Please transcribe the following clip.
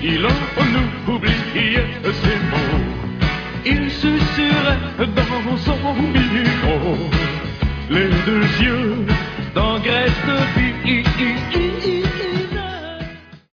il en oubliait ses mots. Il susurrait dans son micro, les deux yeux